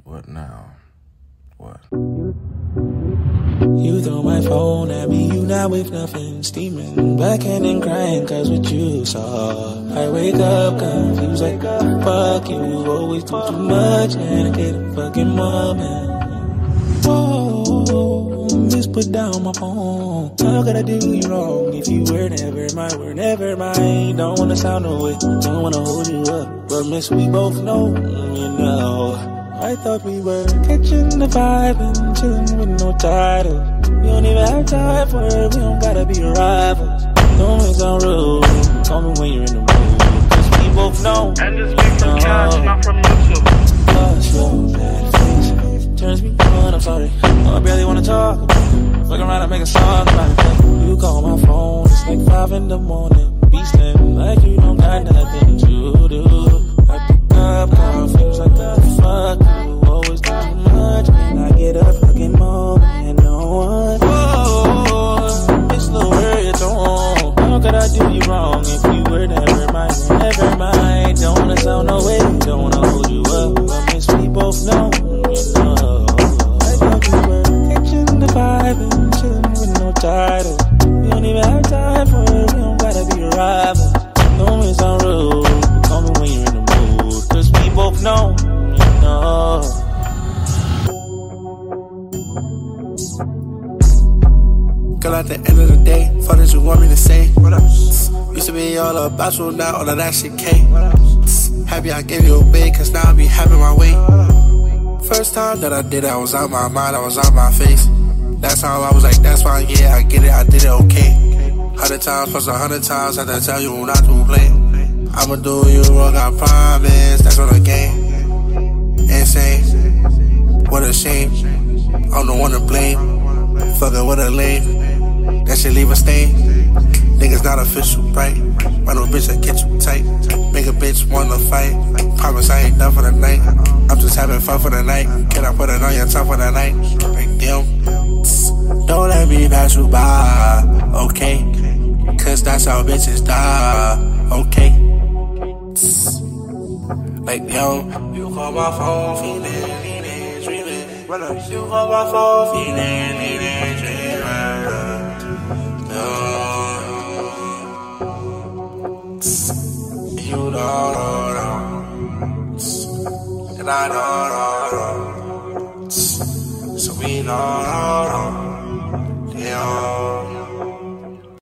What now? What? You throw my phone at me, you not with nothing, steaming, backhand and crying cause what you saw. I wake up confused like fuck you, always do too much and I get a fucking moment. Whoa, just put down my phone. How could I do you wrong if you were never mine, were never mine? Don't wanna sound no way, don't wanna hold you up, but miss we both know, you know. I thought we were catching the vibe and chilling with no title. We don't even have time for it, we don't gotta be rivals. Don't make some rude, call me when you're in the mood, cause we both know. And this beat from Cash, not from YouTube. Gosh, your bad face turns me on, I'm sorry. I barely wanna talk about it. Fuck around and make a song about it. You call my phone, it's like 5 in the morning. Beastin' like you don't got nothing to do. I pick up confused like the fuck you always do too much. And I get a fucking moment and no one. Whoa, it's the word it's on. How could I do you wrong if you were never mine, were never mine? Don't wanna sound no way, don't wanna hold you up, but miss we both know, you know. I thought we were catching the vibe and chilling with no title. We don't even have time for it, we don't gotta be rivals. Don't make sound rude, but call me when you're in the mood, cause we both know, you know. Girl, at the end of the day, fuck that you want me to say. What else? Used to be all about you, now all of that shit came. Happy I gave you a big, cause now I be having my way. First time that I did it, I was out my mind, I was out my face. That time I was like, that's fine, yeah, I get it, I did it okay. 100 times plus 100 times, I had to tell you not to play. I'ma do you wrong, I promise, that's on the game. Insane, what a shame, I'm the one to blame. Fuckin' with a lame, that shit leave a stain. Niggas not official, right? Run a bitch that get you tight. Make a bitch wanna fight. Promise I ain't done for the night. I'm just having fun for the night. Can I put it on your tongue for the night? Like damn. Don't let me pass you by, okay? Cause that's how bitches die, okay? Like yo, you call my phone, feeling, dreaming. You call my phone, feeling, dreaming. You don't know, and I don't know, so we don't know.